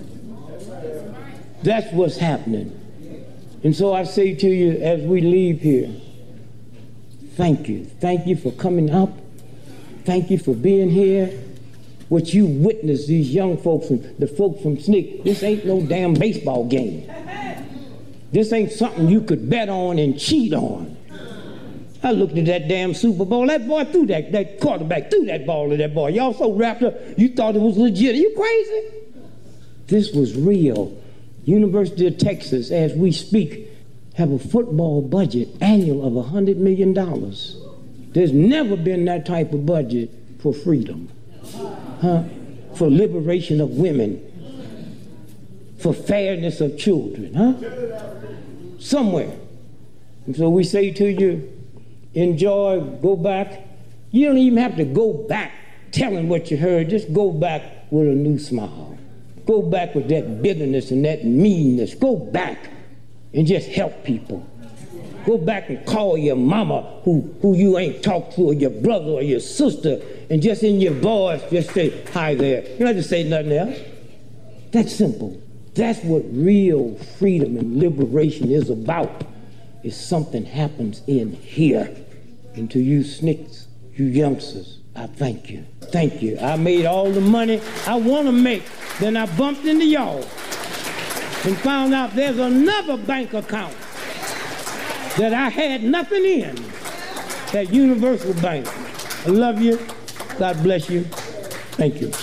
Speaker 11: That's what's happening. And so I say to you as we leave here, thank you. Thank you for coming up. Thank you for being here. What you witnessed, these young folks and the folks from S N C C, this ain't no damn baseball game. This ain't something you could bet on and cheat on. I looked at that damn Super Bowl. That boy threw that, that quarterback threw that ball to that boy. Y'all so wrapped up, you thought it was legit. Are you crazy? This was real. University of Texas, as we speak, have a football budget annual of one hundred million dollars. There's never been that type of budget for freedom, huh? For liberation of women, for fairness of children, huh? Somewhere. And so we say to you, enjoy, go back. You don't even have to go back telling what you heard. Just go back with a new smile. Go back with that bitterness and that meanness. Go back and just help people. Go back and call your mama who, who you ain't talked to, or your brother or your sister, and just in your voice, just say, hi there. You don't have to say nothing else. That's simple. That's what real freedom and liberation is about. Is something happens in here. And to you S N C Cs, you youngsters, I thank you. Thank you. I made all the money I want to make. Then I bumped into y'all and found out there's another bank account that I had nothing in, that Universal Bank. I love you. God bless you. Thank you.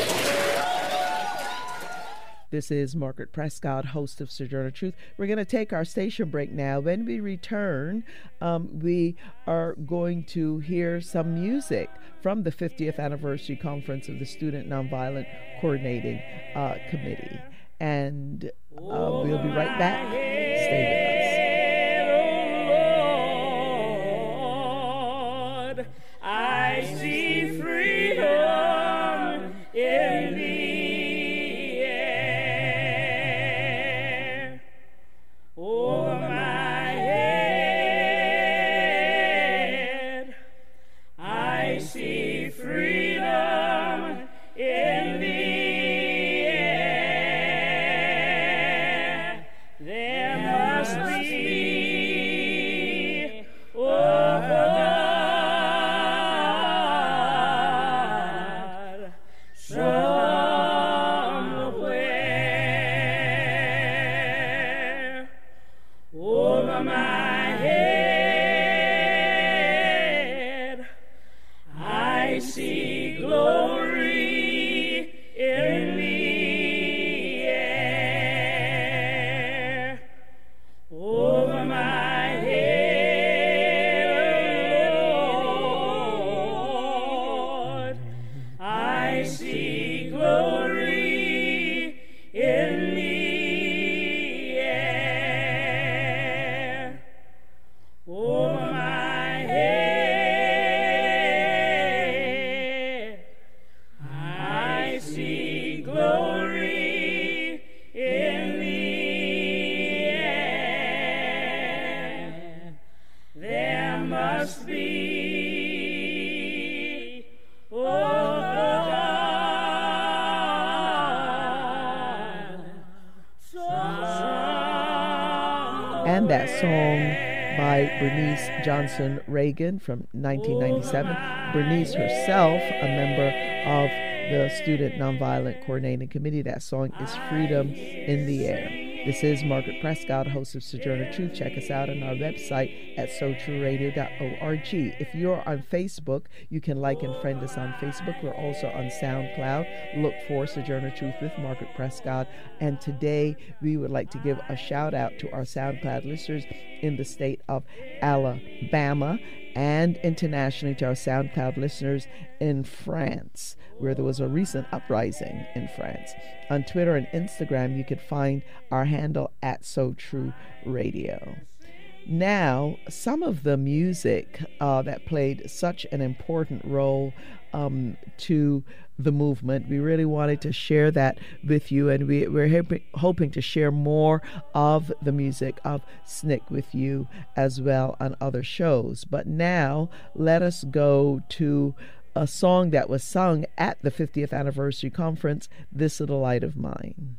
Speaker 4: This is Margaret Prescott, host of Sojourner Truth. We're going to take our station break now. When we return, um, we are going to hear some music from the fiftieth Anniversary Conference of the Student Nonviolent Coordinating uh, Committee. And uh, we'll be right back. Stay with us.
Speaker 12: I see freedom in the air. Over my head, I see freedom in the air. There must be over
Speaker 4: And that song by Bernice Johnson Reagan from nineteen ninety-seven. Bernice herself, a member of the Student Nonviolent Coordinating Committee. That song is Freedom in the Air. This is Margaret Prescott, host of Sojourner Truth. Check us out on our website at so true radio dot org. If you're on Facebook, you can like and friend us on Facebook. We're also on SoundCloud. Look for Sojourner Truth with Margaret Prescott. And today, we would like to give a shout out to our SoundCloud listeners in the state of Alabama, and internationally to our SoundCloud listeners in France, where there was a recent uprising in France. On Twitter and Instagram, you can find our handle at So True Radio. Now, some of the music uh, that played such an important role um, to the movement, we really wanted to share that with you, and we, we're hoping, hoping to share more of the music of S N C C with you as well on other shows. But now, let us go to a song that was sung at the fiftieth Anniversary Conference, This Little Light of Mine.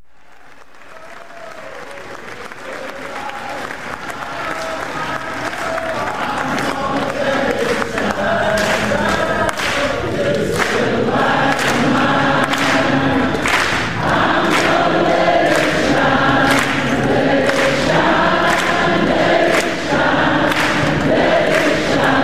Speaker 12: Shine,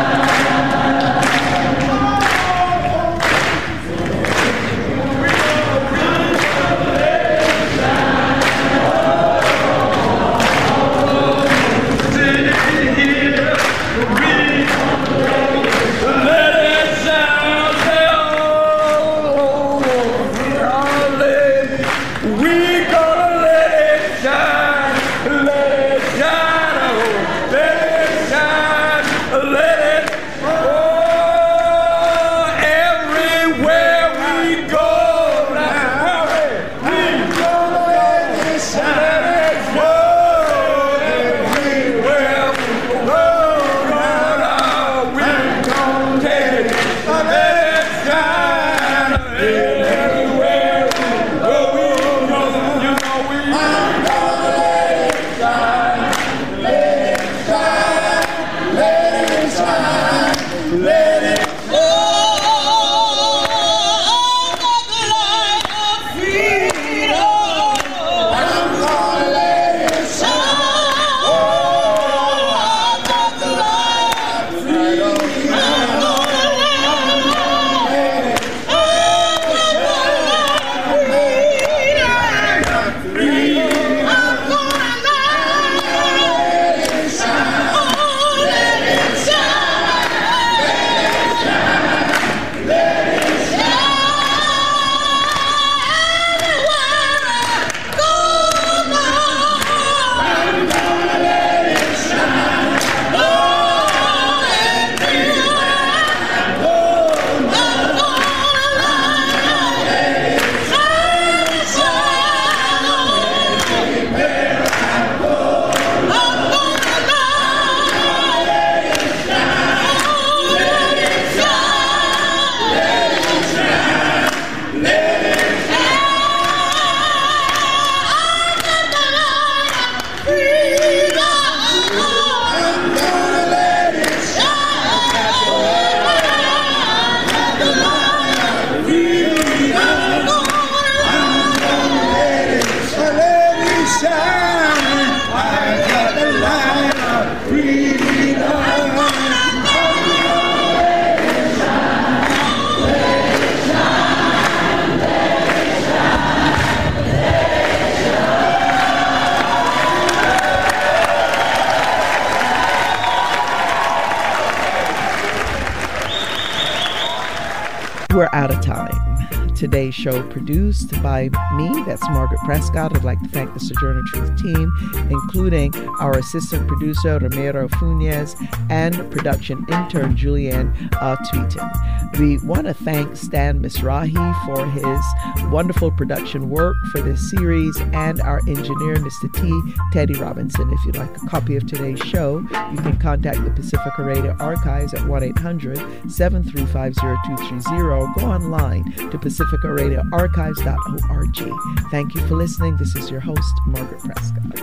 Speaker 4: we're out of time. Today's show produced by me, that's Margaret Prescott. I'd like to thank the Sojourner Truth team, including our assistant producer, Romero Funes, and production intern, Julianne uh, Tweeton. We want to thank Stan Misrahi for his wonderful production work for this series, and our engineer, Mister T, Teddy Robinson. If you'd like a copy of today's show, you can contact the Pacifica Radio Archives at one eight hundred, seven three five, zero two three zero. Go online to pacifica radio archives dot org. Thank you for listening. This is your host, Margaret Prescott.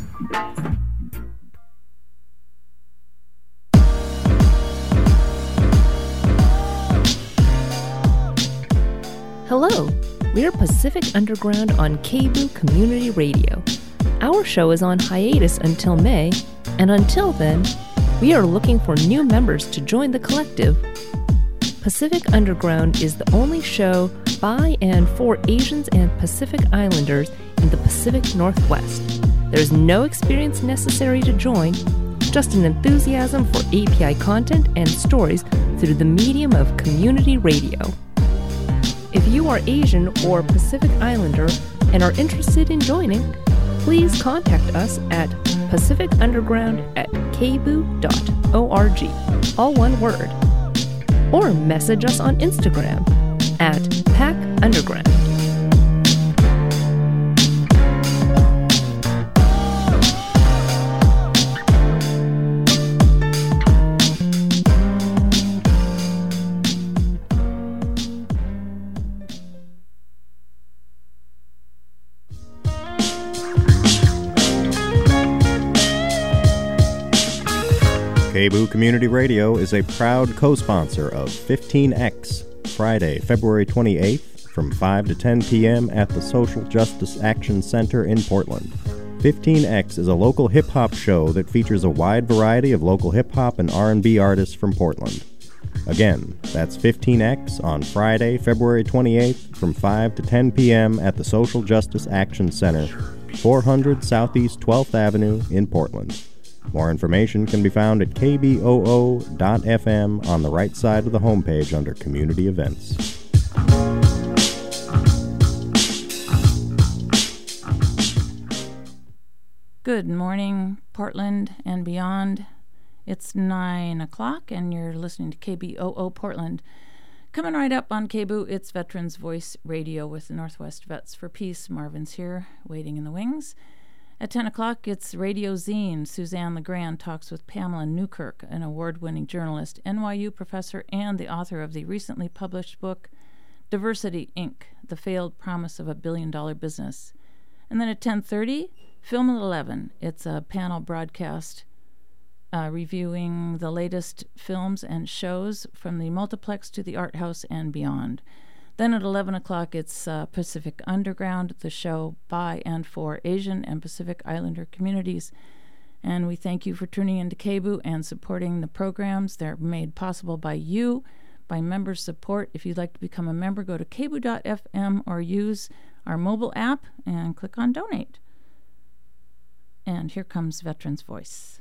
Speaker 13: Hello, we're Pacific Underground on K B O Community Radio. Our show is on hiatus until May, and until then, we are looking for new members to join the collective. Pacific Underground is the only show by and for Asians and Pacific Islanders in the Pacific Northwest. There's no experience necessary to join, just an enthusiasm for A P I content and stories through the medium of community radio. If you are Asian or Pacific Islander and are interested in joining, please contact us at pacific underground at k b o dot org, all one word, or message us on Instagram at Pac Underground.
Speaker 14: K B O Community Radio is a proud co-sponsor of fifteen X, Friday, February twenty-eighth, from five to ten p.m. at the Social Justice Action Center in Portland. fifteen X is a local hip-hop show that features a wide variety of local hip-hop and R and B artists from Portland. Again, that's fifteen X on Friday, February twenty-eighth, from five to ten p.m. at the Social Justice Action Center, four hundred Southeast twelfth Avenue in Portland. More information can be found at k b o o dot f m on the right side of the homepage under Community Events.
Speaker 15: Good morning, Portland and beyond. It's nine o'clock and you're listening to K B O O Portland. Coming right up on K B O, it's Veterans Voice Radio with Northwest Vets for Peace. Marvin's here, waiting in the wings. At ten o'clock, it's Radio Zine. Suzanne LeGrand talks with Pamela Newkirk, an award-winning journalist, N Y U professor, and the author of the recently published book, Diversity, Incorporated, The Failed Promise of a Billion-Dollar Business. And then at ten thirty, Film at eleven. It's a panel broadcast uh, reviewing the latest films and shows from the multiplex to the art house and beyond. Then at eleven o'clock, it's uh, Pacific Underground, the show by and for Asian and Pacific Islander communities. And we thank you for tuning into K B O and supporting the programs. They're made possible by you, by member support. If you'd like to become a member, go to k b o dot f m or use our mobile app and click on Donate. And here comes Veterans Voice.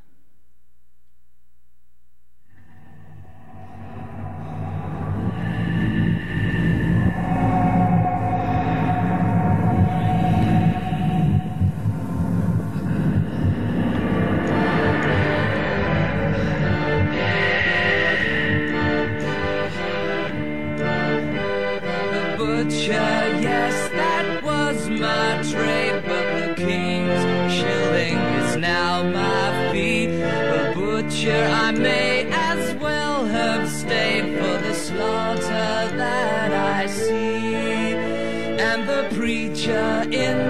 Speaker 16: Yes, that was my trade, but the king's shilling is now my feet. The butcher, I may as well have stayed for the slaughter that I see. And the preacher in